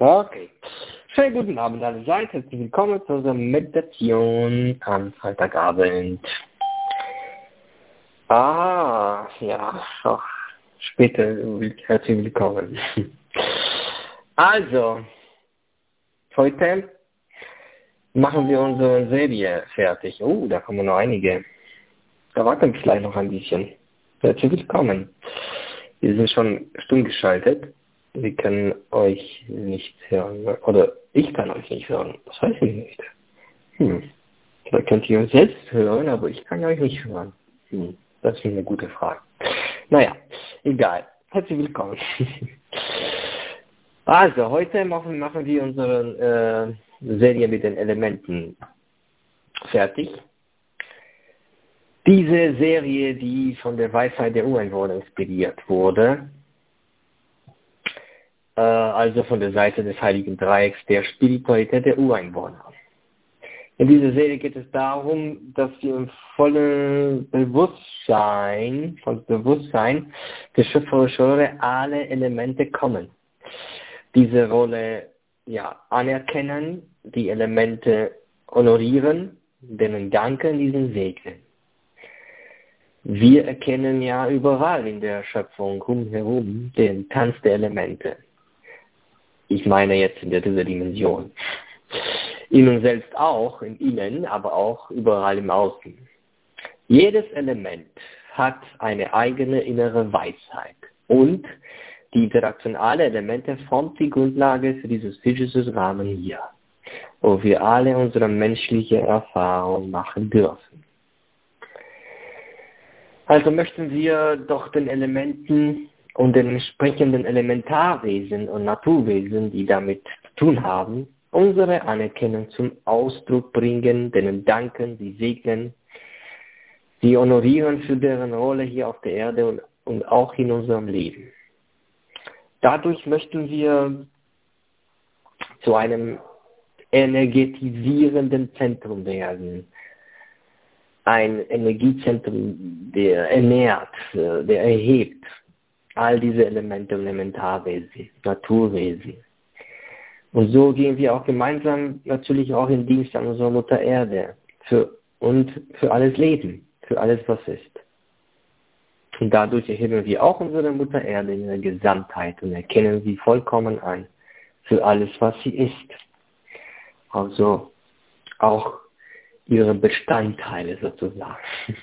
Okay. Schönen guten Abend allerseits. Herzlich willkommen zu unserer Meditation am Freitagabend. Ja, auch später herzlich willkommen. Also, heute machen wir unsere Serie fertig. Da kommen noch einige. Da warten wir vielleicht noch ein bisschen. Herzlich willkommen. Wir sind schon stumm geschaltet. Wir können euch nicht hören. Oder ich kann euch nicht hören. Das weiß ich nicht. Vielleicht könnt ihr euch selbst hören, aber ich kann euch nicht hören. Das ist eine gute Frage. Naja, egal. Herzlich willkommen. Also, heute machen wir unsere Serie mit den Elementen fertig. Diese Serie, die von der Weisheit der Ureinwohner inspiriert wurde, also von der Seite des Heiligen Dreiecks der Spiritualität der Ureinwohner. In dieser Serie geht es darum, dass wir im vollen Bewusstsein der schöpferischen Rolle alle Elemente kommen. Diese Rolle anerkennen, die Elemente honorieren, denen danken, diesen segnen. Wir erkennen ja überall in der Schöpfung rumherum den Tanz der Elemente. Ich meine jetzt in dieser Dimension. In uns selbst auch, in innen, aber auch überall im Außen. Jedes Element hat eine eigene innere Weisheit und die Interaktion aller Elemente formt die Grundlage für dieses physische Rahmen hier, wo wir alle unsere menschliche Erfahrung machen dürfen. Also möchten wir doch den Elementen und den entsprechenden Elementarwesen und Naturwesen, die damit zu tun haben, unsere Anerkennung zum Ausdruck bringen, denen danken, sie segnen, sie honorieren für deren Rolle hier auf der Erde und auch in unserem Leben. Dadurch möchten wir zu einem energetisierenden Zentrum werden. Ein Energiezentrum, der ernährt, der erhebt all diese Elemente und Elementarwesen, Naturwesen. Und so gehen wir auch gemeinsam natürlich auch in Dienst an unserer Mutter Erde für alles Leben, für alles, was ist. Und dadurch erheben wir auch unsere Mutter Erde in ihrer Gesamtheit und erkennen sie vollkommen an für alles, was sie ist. Also auch ihre Bestandteile sozusagen.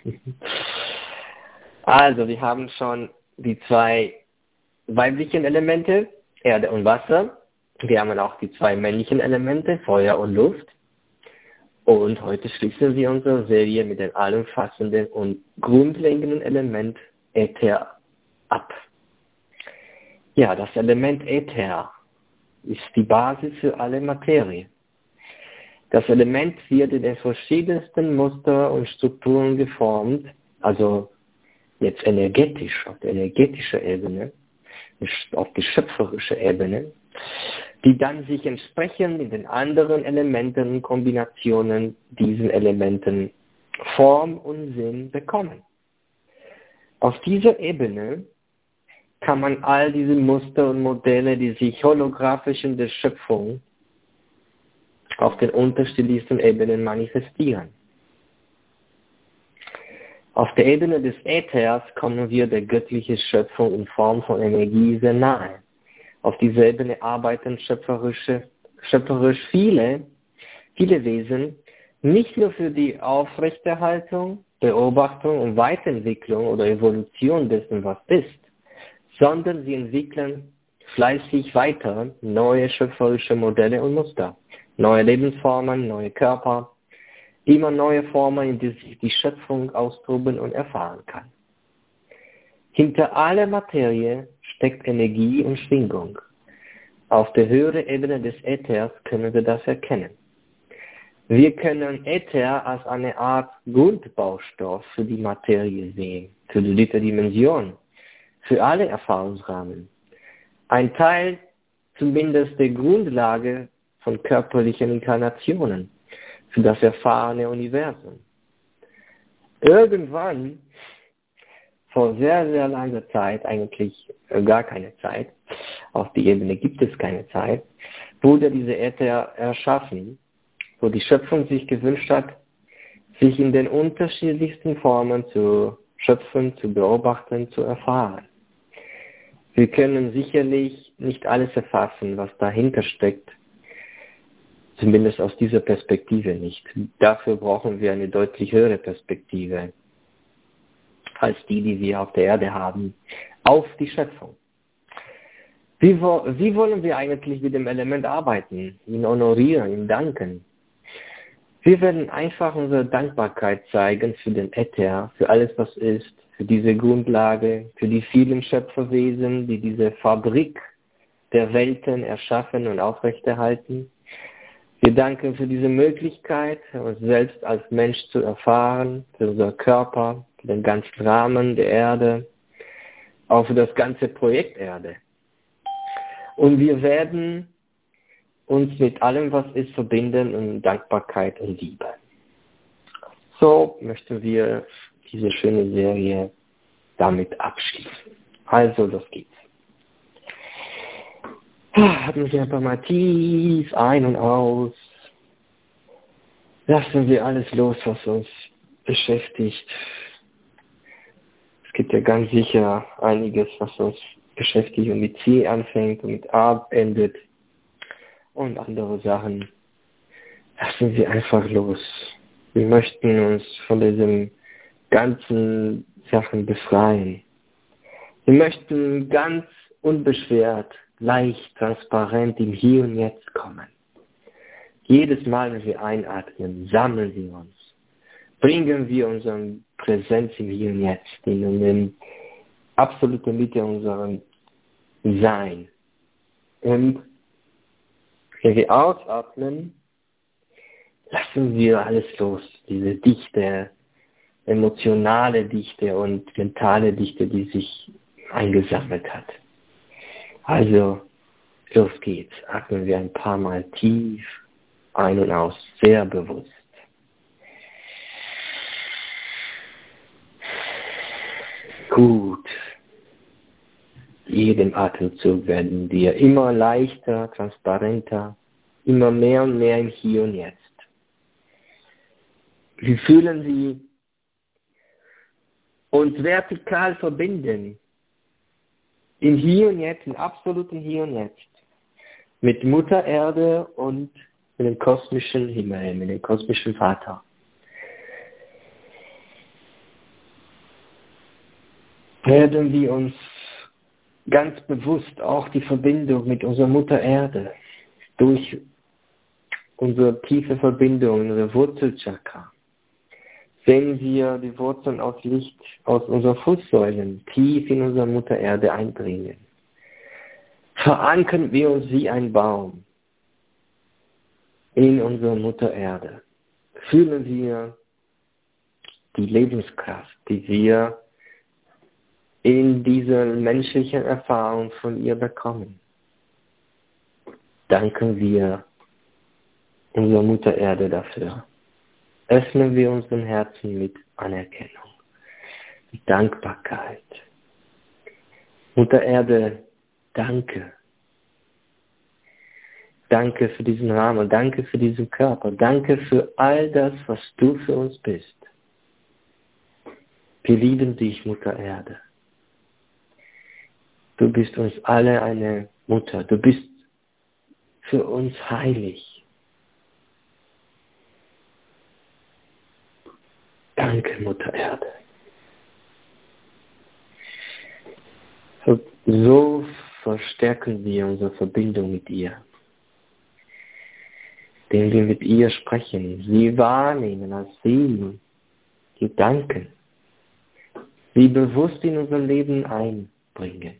Also wir haben schon die zwei weiblichen Elemente, Erde und Wasser. Wir haben auch die zwei männlichen Elemente, Feuer und Luft. Und heute schließen wir unsere Serie mit dem allumfassenden und grundlegenden Element Äther ab. Ja, das Element Äther ist die Basis für alle Materie. Das Element wird in den verschiedensten Muster und Strukturen geformt, also jetzt energetisch, auf der energetischen Ebene, auf die schöpferische Ebene, die dann sich entsprechend in den anderen Elementen und Kombinationen diesen Elementen Form und Sinn bekommen. Auf dieser Ebene kann man all diese Muster und Modelle, die sich holographisch in der Schöpfung auf den unterschiedlichsten Ebenen manifestieren. Auf der Ebene des Äthers kommen wir der göttlichen Schöpfung in Form von Energie sehr nahe. Auf dieser Ebene arbeiten schöpferisch viele Wesen, nicht nur für die Aufrechterhaltung, Beobachtung und Weiterentwicklung oder Evolution dessen, was ist, sondern sie entwickeln fleißig weiter neue schöpferische Modelle und Muster, neue Lebensformen, neue Körper, immer neue Formen, in denen sich die Schöpfung austoben und erfahren kann. Hinter aller Materie steckt Energie und Schwingung. Auf der höheren Ebene des Äthers können wir das erkennen. Wir können Äther als eine Art Grundbaustoff für die Materie sehen, für die dritte Dimension, für alle Erfahrungsrahmen. Ein Teil zumindest der Grundlage von körperlichen Inkarnationen, für das erfahrene Universum. Irgendwann, vor sehr, sehr langer Zeit, eigentlich gar keine Zeit, auf die Ebene gibt es keine Zeit, wurde diese Äther erschaffen, wo die Schöpfung sich gewünscht hat, sich in den unterschiedlichsten Formen zu schöpfen, zu beobachten, zu erfahren. Wir können sicherlich nicht alles erfassen, was dahinter steckt, zumindest aus dieser Perspektive nicht. Dafür brauchen wir eine deutlich höhere Perspektive als die wir auf der Erde haben, auf die Schöpfung. Wie wollen wir eigentlich mit dem Element arbeiten, ihn honorieren, ihm danken? Wir werden einfach unsere Dankbarkeit zeigen für den Äther, für alles, was ist, für diese Grundlage, für die vielen Schöpferwesen, die diese Fabrik der Welten erschaffen und aufrechterhalten. Wir danken für diese Möglichkeit, uns selbst als Mensch zu erfahren, für unser Körper, für den ganzen Rahmen der Erde, auch für das ganze Projekt Erde. Und wir werden uns mit allem, was ist, verbinden in Dankbarkeit und Liebe. So möchten wir diese schöne Serie damit abschließen. Also, los geht's. Atmen Sie einfach mal tief ein und aus. Lassen wir alles los, was uns beschäftigt. Es gibt ja ganz sicher einiges, was uns beschäftigt und mit C anfängt und mit A endet. Und andere Sachen lassen wir einfach los. Wir möchten uns von diesen ganzen Sachen befreien. Wir möchten ganz unbeschwert, leicht, transparent im Hier und Jetzt kommen. Jedes Mal, wenn wir einatmen, sammeln wir uns. Bringen wir unsere Präsenz im Hier und Jetzt, in den absoluten Mitte unserem Sein. Und wenn wir ausatmen, lassen wir alles los. Diese Dichte, emotionale Dichte und mentale Dichte, die sich eingesammelt hat. Also, los geht's. Atmen wir ein paar Mal tief ein und aus, sehr bewusst. Gut. Jedem Atemzug werden wir immer leichter, transparenter, immer mehr und mehr im Hier und Jetzt. Wir fühlen sie uns vertikal verbinden. Im Hier und Jetzt, im absoluten Hier und Jetzt. Mit Mutter Erde und mit dem kosmischen Himmel, mit dem kosmischen Vater. Werden wir uns ganz bewusst auch die Verbindung mit unserer Mutter Erde durch unsere tiefe Verbindung, unsere Wurzelchakra. Sehen wir die Wurzeln aus Licht aus unseren Fußsäulen tief in unsere Mutter Erde eindringen. Verankern wir uns wie ein Baum in unserer Mutter Erde. Fühlen wir die Lebenskraft, die wir in dieser menschlichen Erfahrung von ihr bekommen. Danken wir unserer Mutter Erde dafür. Öffnen wir unseren Herzen mit Anerkennung, mit Dankbarkeit. Mutter Erde, danke. Danke für diesen Rahmen, danke für diesen Körper, danke für all das, was du für uns bist. Wir lieben dich, Mutter Erde. Du bist uns alle eine Mutter. Du bist für uns heilig. Danke, Mutter Erde. So verstärken wir unsere Verbindung mit ihr. Indem wir mit ihr sprechen, sie wahrnehmen als sie, Gedanken, sie bewusst in unser Leben einbringen.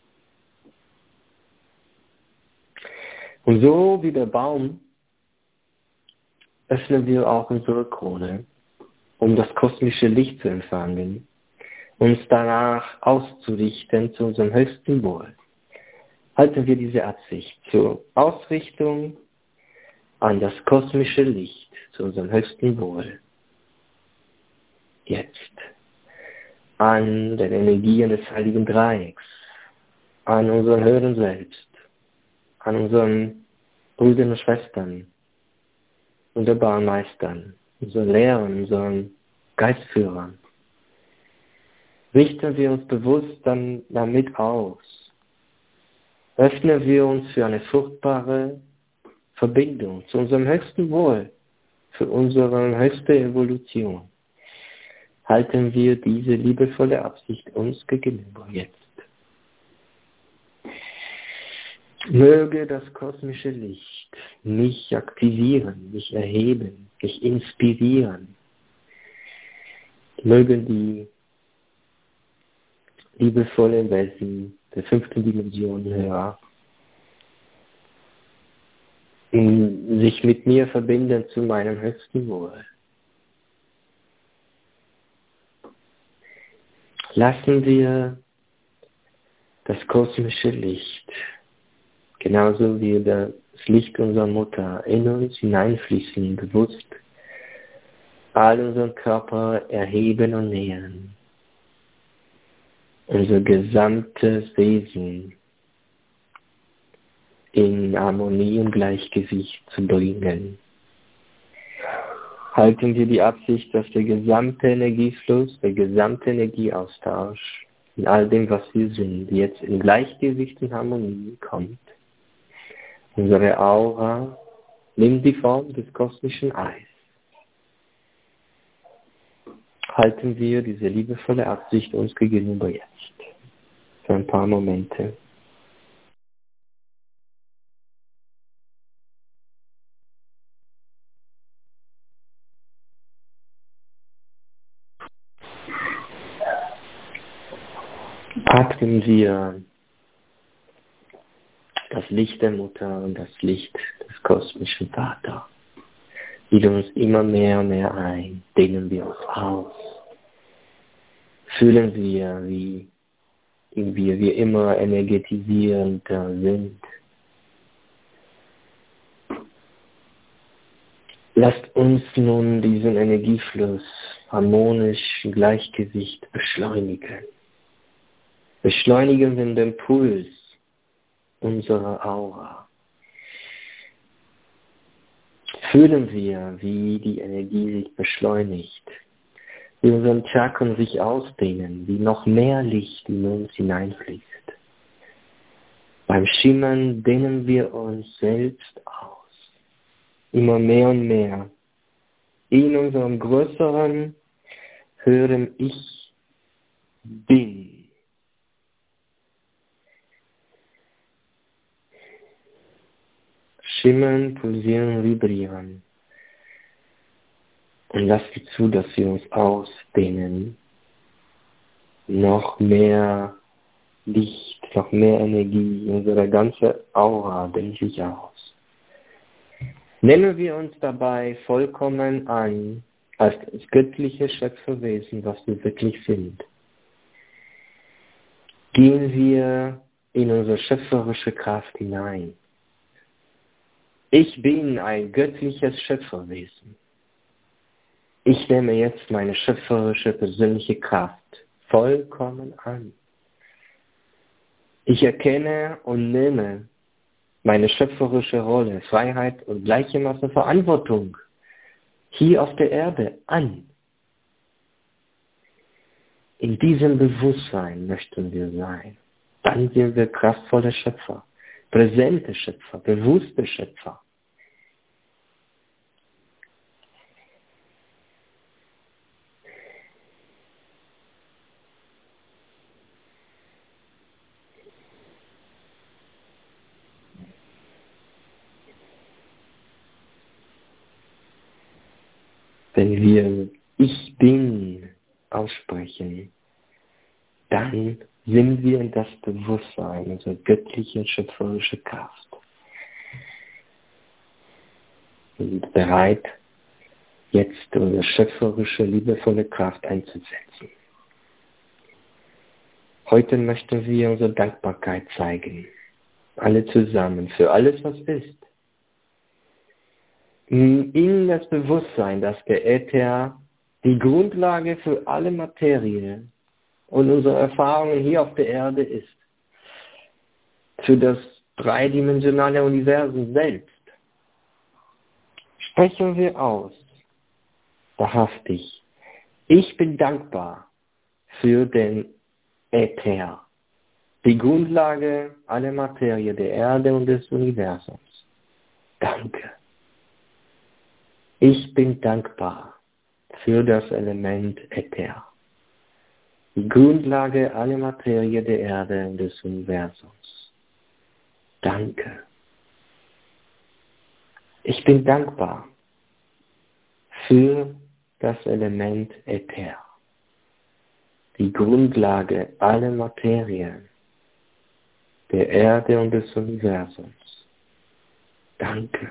Und so wie der Baum öffnen wir auch unsere Krone, um das kosmische Licht zu empfangen, uns danach auszurichten zu unserem höchsten Wohl. Halten wir diese Absicht zur Ausrichtung an das kosmische Licht, zu unserem höchsten Wohl. Jetzt. An den Energien des Heiligen Dreiecks, an unserem höheren Selbst, an unserem Brüder und Schwestern, wunderbaren Meistern, unseren Lehrern, unseren Geistführern. Richten wir uns bewusst dann damit aus. Öffnen wir uns für eine fruchtbare Verbindung zu unserem höchsten Wohl, für unsere höchste Evolution. Halten wir diese liebevolle Absicht uns gegenüber jetzt. Möge das kosmische Licht mich aktivieren, mich erheben, mich inspirieren. Mögen die liebevollen Wesen der 5. Dimension höher sich mit mir verbinden zu meinem höchsten Wohl. Lassen wir das kosmische Licht, genauso wie das Licht unserer Mutter, in uns hineinfließen, bewusst all unseren Körper erheben und nähern. Unser gesamtes Wesen in Harmonie und Gleichgewicht zu bringen. Halten wir die Absicht, dass der gesamte Energiefluss, der gesamte Energieaustausch in all dem, was wir sind, jetzt in Gleichgewicht und Harmonie kommt. Unsere Aura nimmt die Form des kosmischen Eis. Halten wir diese liebevolle Absicht uns gegenüber jetzt. Für ein paar Momente. Atmen wir das Licht der Mutter und das Licht des kosmischen Vaters. Bilden uns immer mehr und mehr ein, dehnen wir uns aus. Fühlen wir, wie wir immer energetisierender sind. Lasst uns nun diesen Energiefluss harmonisch im Gleichgewicht beschleunigen. Beschleunigen wir den Puls unserer Aura. Fühlen wir, wie die Energie sich beschleunigt, wie unsere Chakren sich ausdehnen, wie noch mehr Licht in uns hineinfließt. Beim Schimmern dehnen wir uns selbst aus, immer mehr und mehr, in unserem größeren, höheren Ich bin. Schimmern, pulsieren, vibrieren. Und lasst zu, dass wir uns ausdehnen. Noch mehr Licht, noch mehr Energie, unsere ganze Aura dehnt sich aus. Nehmen wir uns dabei vollkommen an, als das göttliche Schöpferwesen, was wir wirklich sind. Gehen wir in unsere schöpferische Kraft hinein. Ich bin ein göttliches Schöpferwesen. Ich nehme jetzt meine schöpferische persönliche Kraft vollkommen an. Ich erkenne und nehme meine schöpferische Rolle, Freiheit und gleichermaßen Verantwortung hier auf der Erde an. In diesem Bewusstsein möchten wir sein. Dann sind wir kraftvolle Schöpfer, präsente Schöpfer, bewusste Schöpfer. Wenn wir Ich Bin aussprechen, dann sind wir in das Bewusstsein, unsere göttliche, schöpferische Kraft. Wir sind bereit, jetzt unsere schöpferische, liebevolle Kraft einzusetzen. Heute möchten wir unsere Dankbarkeit zeigen. Alle zusammen, für alles, was ist. In das Bewusstsein, dass der Äther die Grundlage für alle Materie und unsere Erfahrungen hier auf der Erde ist. Für das dreidimensionale Universum selbst. Sprechen wir aus, wahrhaftig. Ich bin dankbar für den Äther, die Grundlage aller Materie der Erde und des Universums. Danke. Ich bin dankbar für das Element Äther, die Grundlage aller Materie der Erde und des Universums. Danke. Ich bin dankbar für das Element Äther, die Grundlage aller Materie der Erde und des Universums. Danke.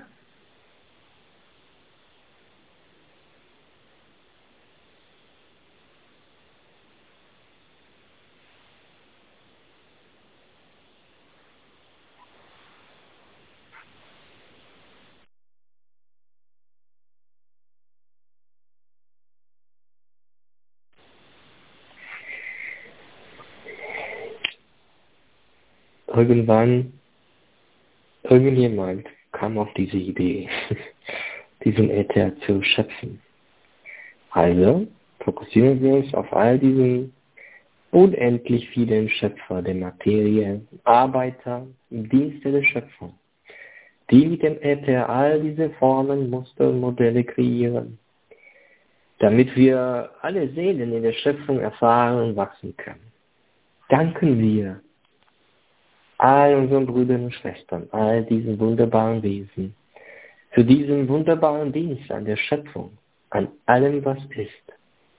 Irgendjemand kam auf diese Idee, diesen Äther zu schöpfen. Also fokussieren wir uns auf all diesen unendlich vielen Schöpfer der Materie, Arbeiter im Dienste der Schöpfung, die mit dem Äther all diese Formen, Muster und Modelle kreieren, damit wir alle Seelen in der Schöpfung erfahren und wachsen können. Danken wir all unseren Brüdern und Schwestern, all diesen wunderbaren Wesen, für diesen wunderbaren Dienst an der Schöpfung, an allem, was ist.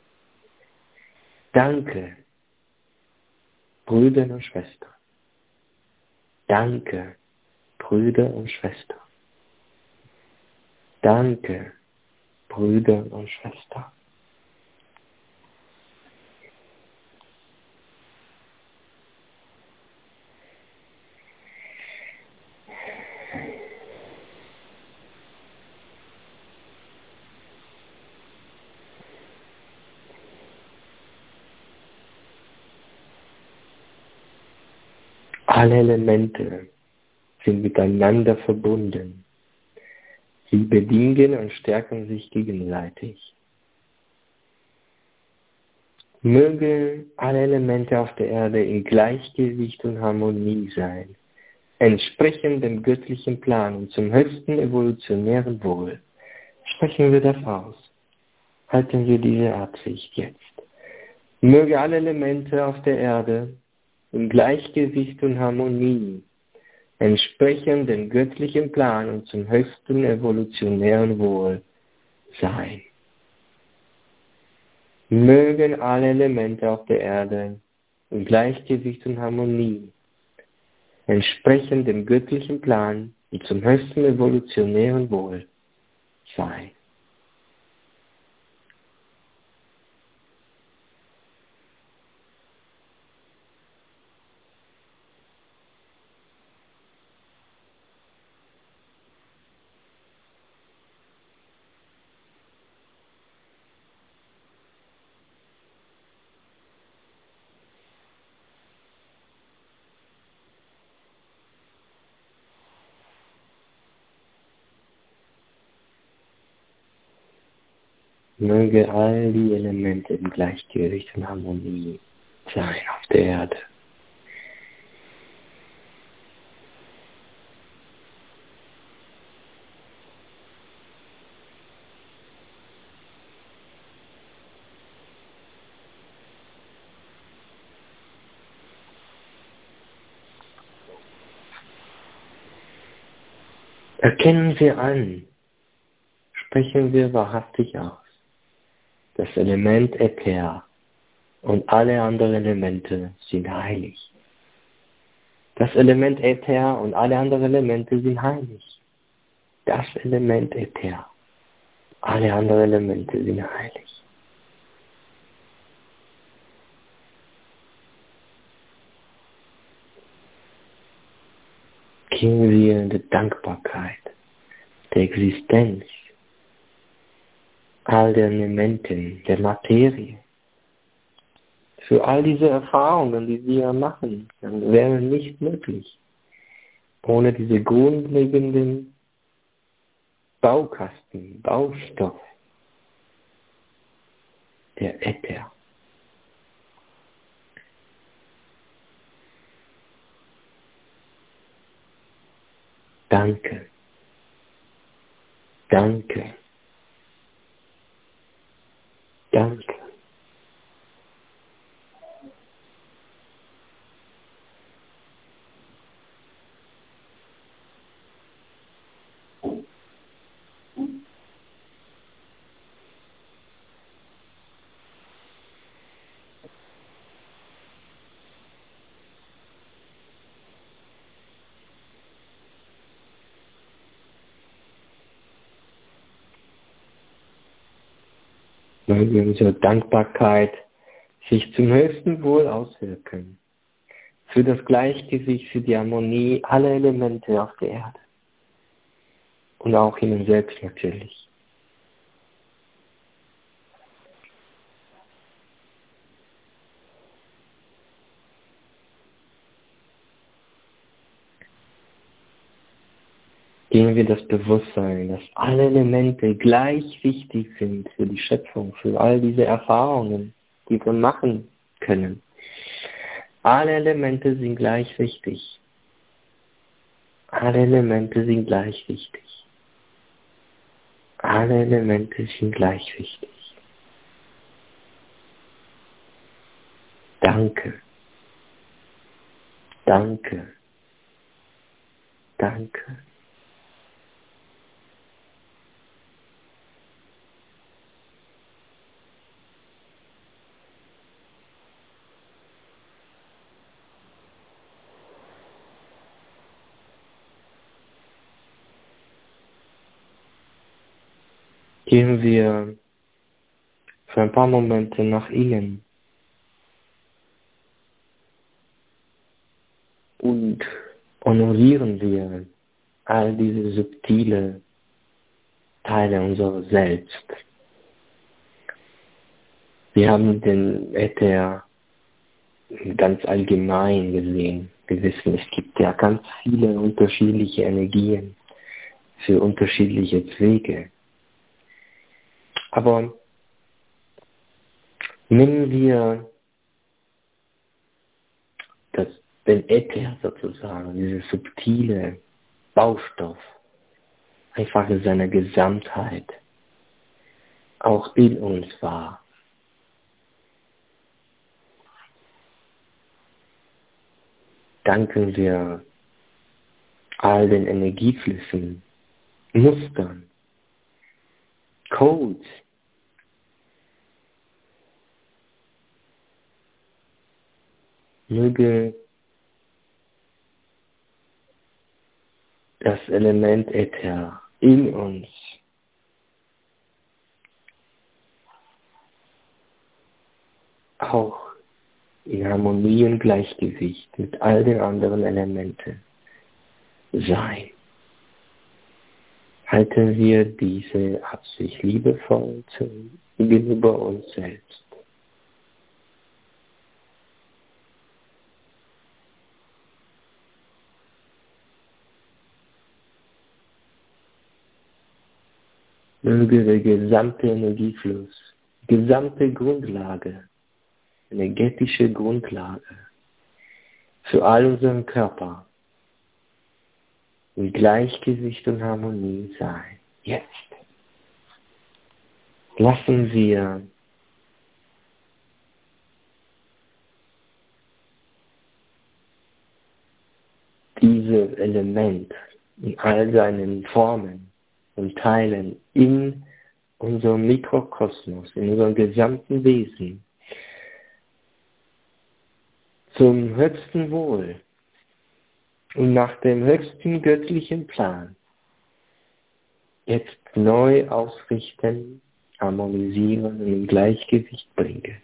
Danke, Brüder und Schwestern. Danke, Brüder und Schwestern. Danke, Brüder und Schwestern. Alle Elemente sind miteinander verbunden. Sie bedingen und stärken sich gegenseitig. Mögen alle Elemente auf der Erde in Gleichgewicht und Harmonie sein, entsprechend dem göttlichen Plan und zum höchsten evolutionären Wohl. Sprechen wir das aus. Halten wir diese Absicht jetzt. Möge alle Elemente auf der Erde in Gleichgewicht und Harmonie, entsprechend dem göttlichen Plan und zum höchsten evolutionären Wohl sein. Mögen alle Elemente auf der Erde in Gleichgewicht und Harmonie, entsprechend dem göttlichen Plan und zum höchsten evolutionären Wohl sein. Möge all die Elemente im Gleichgewicht und Harmonie sein auf der Erde. Erkennen wir an, sprechen wir wahrhaftig aus. Das Element Äther und alle anderen Elemente sind heilig. Das Element Äther und alle anderen Elemente sind heilig. Das Element Äther, alle anderen Elemente sind heilig. Gehen wir in die Dankbarkeit der Existenz all der Elementen, der Materie. Für all diese Erfahrungen, die wir machen, dann wären nicht möglich, ohne diese grundlegenden Baukasten, Baustoff, der Äther. Danke, danke, danke. Weil wir unsere Dankbarkeit sich zum höchsten Wohl auswirken. Für das Gleichgewicht, für die Harmonie aller Elemente auf der Erde. Und auch ihnen selbst natürlich. Geben wir das Bewusstsein, dass alle Elemente gleich wichtig sind für die Schöpfung, für all diese Erfahrungen, die wir machen können. Alle Elemente sind gleich wichtig. Alle Elemente sind gleich wichtig. Alle Elemente sind gleich wichtig. Danke. Danke. Danke. Gehen wir für ein paar Momente nach innen und honorieren wir all diese subtile Teile unserer Selbst. Wir haben den Äther ganz allgemein gesehen. Wir wissen, es gibt ja ganz viele unterschiedliche Energien für unterschiedliche Zwecke. Aber nehmen wir den Äther sozusagen, diese subtile Baustoff, einfach in seiner Gesamtheit, auch in uns wahr. Danken wir all den Energieflüssen, Mustern, Codes, möge das Element Äther in uns auch in Harmonie und Gleichgewicht mit all den anderen Elementen sein. Halten wir diese Absicht liebevoll gegenüber uns selbst. Möge der gesamte Energiefluss, gesamte Grundlage, energetische Grundlage für all unseren Körper in Gleichgewicht und Harmonie sein. Jetzt lassen wir dieses Element in all seinen Formen und Teilen in unserem Mikrokosmos, in unserem gesamten Wesen zum höchsten Wohl und nach dem höchsten göttlichen Plan jetzt neu ausrichten, harmonisieren und in Gleichgewicht bringen.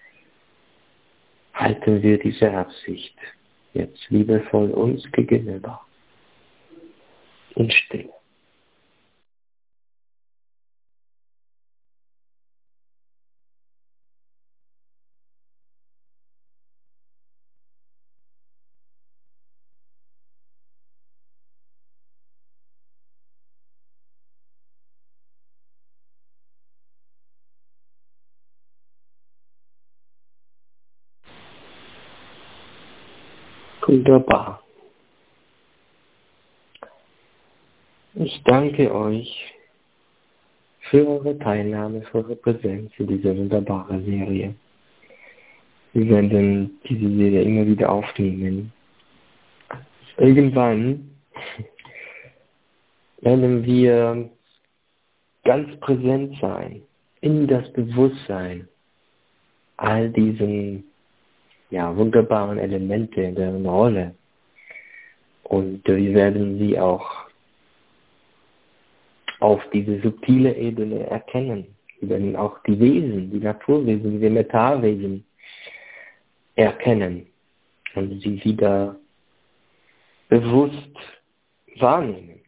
Halten wir diese Absicht jetzt liebevoll uns gegenüber in Stille. Wunderbar. Ich danke euch für eure Teilnahme, für eure Präsenz in dieser wunderbaren Serie. Wir werden diese Serie immer wieder aufnehmen. Irgendwann werden wir ganz präsent sein, in das Bewusstsein all diesen wunderbaren Elemente in deren Rolle. Und wir werden sie auch auf diese subtile Ebene erkennen. Wir werden auch die Wesen, die Naturwesen, die Elementarwesen erkennen und sie wieder bewusst wahrnehmen.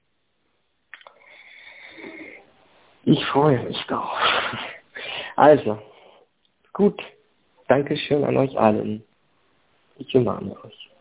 Ich freue mich drauf. Also, gut. Dankeschön an euch allen. Ich umarme euch.